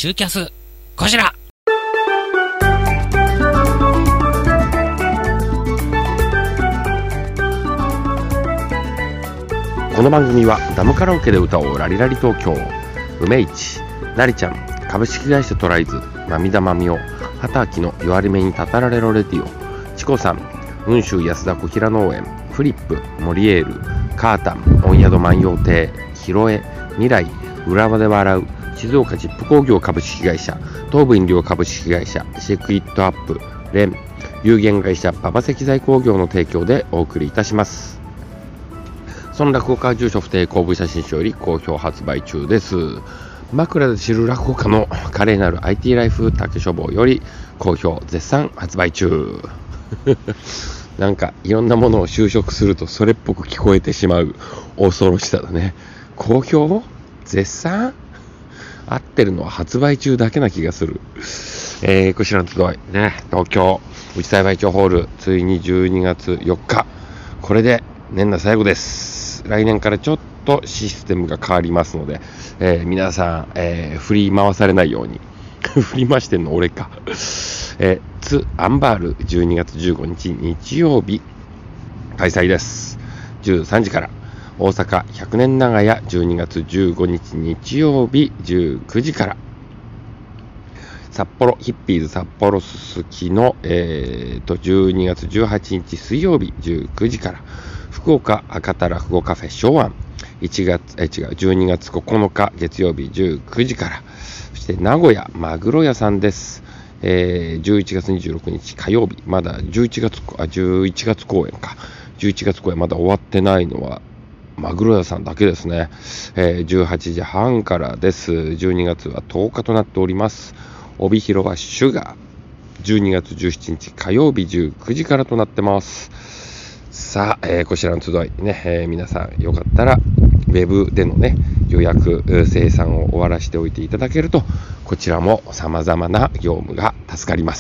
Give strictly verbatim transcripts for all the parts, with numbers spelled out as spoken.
ツーキャスこちら。 この番組はダムカラオケで歌おうラリラリ東京、梅市、なりちゃん、株式会社トライズ、涙まみお、畑明の弱り目にたたられろレディオ、チコさん、雲州安田小平農園、フリップ、モリエール、カータン、温宿万葉亭、ヒロエ、未来、浦和で笑う、静岡ジップ工業株式会社、東武飲料株式会社、シェイクイットアップ、レン、有限会社馬場石材工業の提供でお送りいたします。その落語家住所不定公文写真書より好評発売中です。枕で知る落語家の華麗なる アイティー ライフ竹書房より好評絶賛発売中なんかいろんなものを就職するとそれっぽく聞こえてしまう恐ろしさだね。好評絶賛合ってるのは発売中だけな気がする。えー、こちらの集いね、東京内幸町ホール、ついにじゅうにがつよっか、これで年内最後です。来年からちょっとシステムが変わりますので、えー、皆さん、えー、振り回されないように振り回してんの俺かえー、ツアンバールじゅうにがつじゅうごにち日曜日開催です。じゅうさんじから。大阪ひゃくねん長屋じゅうにがつじゅうごにち日曜日じゅうくじから。札幌ヒッピーズ札幌すすきの、えー、とじゅうにがつじゅうはちにち水曜日じゅうくじから。福岡赤たらふごカフェ昭和いちがつえ違うじゅうにがつここのか月曜日じゅうくじから。そして名古屋マグロ屋さんです。えー、じゅういちがつにじゅうろくにち火曜日、まだじゅういちがつあじゅういちがつ公演かじゅういちがつ公演まだ終わってないのはマグロ屋さんだけですね。えー、じゅうはちじはんからです。じゅうにがつはとおかとなっております。帯広はシュガーじゅうにがつじゅうしちにち火曜日じゅうくじからとなってます。さあ、えー、こちらの集いね、えー、皆さんよかったらウェブでのね予約生産を終わらせておいていただけると、こちらも様々な業務が助かります。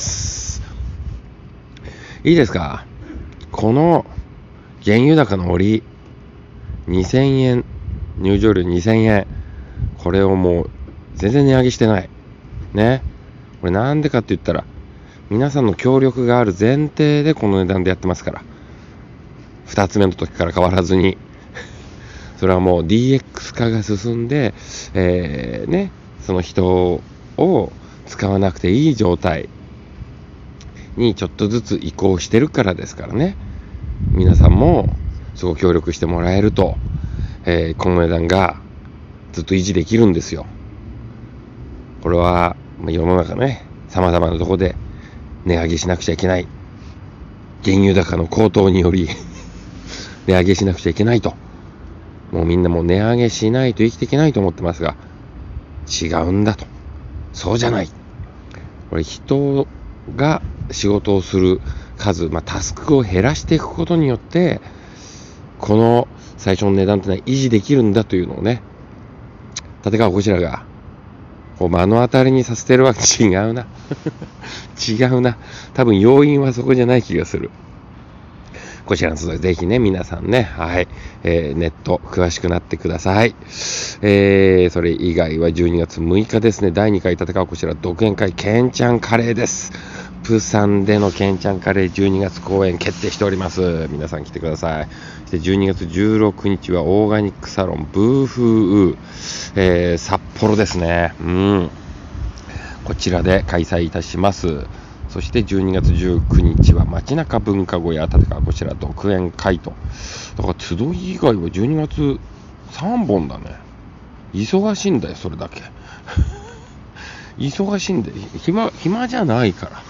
いいですか。この原油高の折にせんえん、入場料にせんえん、これをもう全然値上げしてないね。これなんでかって言ったら皆さんの協力がある前提でこの値段でやってますから。ふたつめの時から変わらずにそれはもう ディーエックス 化が進んで、えー、ね、その人を使わなくていい状態にちょっとずつ移行してるからですからね。皆さんもすごく協力してもらえると、えー、この値段がずっと維持できるんですよ。これは世の中ね、様々なところで値上げしなくちゃいけない、原油高の高騰により値上げしなくちゃいけないと、もうみんなもう値上げしないと生きていけないと思ってますが、違うんだと。そうじゃない。これ人が仕事をする数、まあ、タスクを減らしていくことによってこの最初の値段ってのは維持できるんだというのをね、立川こちらがこう目の当たりにさせてるわけ。違うな違うな。多分要因はそこじゃない気がする。こちらの集いぜひね皆さんね、はい、えー、ネット詳しくなってください。えー、それ以外はじゅうにがつむいかですね、だいにかい立川こちら独演会ケンちゃんカレーです。プサンでのケンちゃんカレーじゅうにがつ公演決定しております。皆さん来てください。そしてじゅうにがつじゅうろくにちはオーガニックサロンブーフー、えー、札幌ですね。うん、こちらで開催いたします。そしてじゅうにがつじゅうくにちは街中文化小屋立川こちら独演会と。だから集い以外はじゅうにがつさんぼんだね。忙しいんだよそれだけ忙しいんで暇暇じゃないから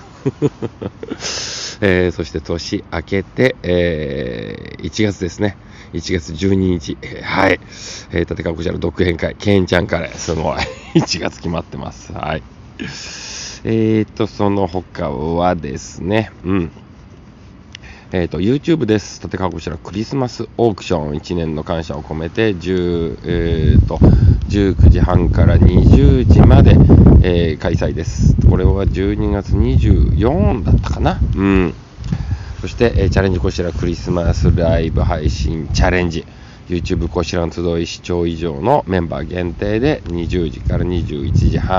えー、そして年明けて、えー、いちがつですね。いちがつじゅうににち、えー、はい、えー、立川こちらの独演会ケンちゃんカレー、すごいいちがつ決まってます。はい。えーとその他はですね、うんえーと YouTube です。立川こちらクリスマスオークション、いちねんの感謝を込めてじゅう、えーとじゅうくじはんからにじゅうじまで、えー、開催です。これはじゅうにがつにじゅうよっかだったかな。うん。そして、えー、チャレンジこちらクリスマスライブ配信チャレンジ、 YouTube こちらの集い視聴以上のメンバー限定でにじゅうじからにじゅういちじはん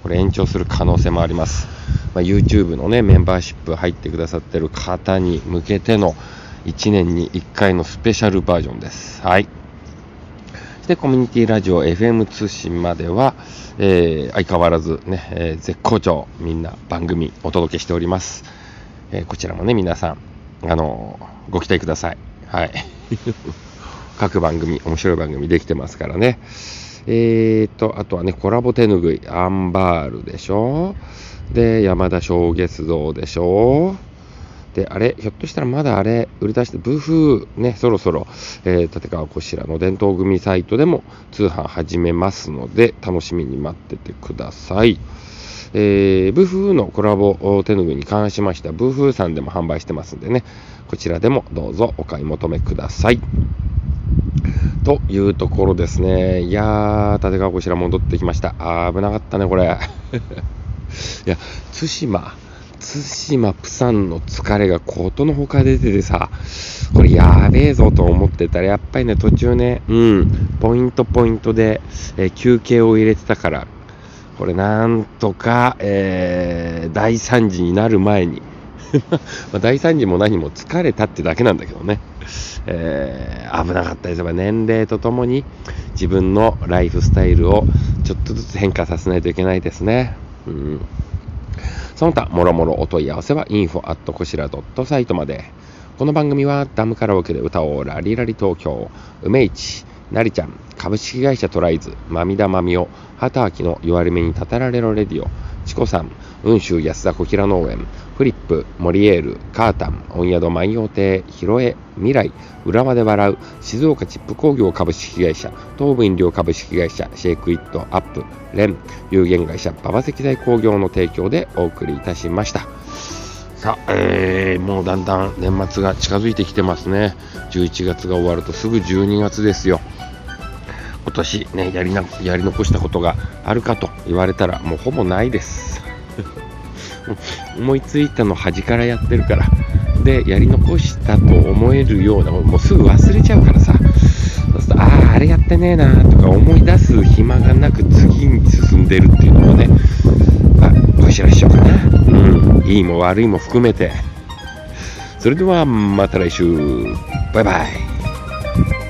これ延長する可能性もあります。まあ、YouTube のねメンバーシップ入ってくださってる方に向けてのいちねんにいっかいのスペシャルバージョンです。はい。そしてコミュニティラジオ エフエム 通信までは、えー、相変わらずね、えー、絶好調みんな番組お届けしております。えー、こちらもね皆さんあのー、ご期待ください。はい。各番組面白い番組できてますからね。えーとあとはねコラボ手ぬぐいアンバールでしょ。で山田小月堂でしょ。であれひょっとしたらまだあれ売り出してブーフーねそろそろ、えー、立川こしらの伝統組サイトでも通販始めますので楽しみに待っててください。えー、ブーフーのコラボ手ぬぐいに関しましてはブーフーさんでも販売してますんでねこちらでもどうぞお買い求めくださいというところですね。いやー立川こしら戻ってきました。あー危なかったねこれいや対馬対馬プサンの疲れがことのほか出ててさこれやべえぞと思ってたらやっぱりね途中ねうんポイントポイントで、えー、休憩を入れてたからこれなんとか、えー、大惨事になる前にまあ大惨事も何も疲れたってだけなんだけどね、えー、危なかったです。年齢とともに自分のライフスタイルをちょっとずつ変化させないといけないですね。うんその他もろもろお問い合わせは インフォ アット コシラ ドット サイトまで。この番組はダムカラオケで歌おうラリラリ東京梅市なりちゃん株式会社トライズまみだまみお畑明の言われ目にたたられろレディオチコさん雲州安田小平農園フリップモリエールカータン温宿万葉亭広江未来浦和で笑う静岡チップ工業株式会社東武飲料株式会社シェイクイットアップレン有限会社馬場石材工業の提供でお送りいたしました。さあ、えー、もうだんだん年末が近づいてきてますね。じゅういちがつが終わるとすぐじゅうにがつですよ。今年ねやりなやり残したことがあるかと言われたらもうほぼないです思いついたの端からやってるからでやり残したと思えるようなもうすぐ忘れちゃうからさそうするとあああれやってねえなとか思い出す暇がなく次に進んでるっていうのもねあこしらしようかな。うんいいも悪いも含めてそれではまた来週バイバイ。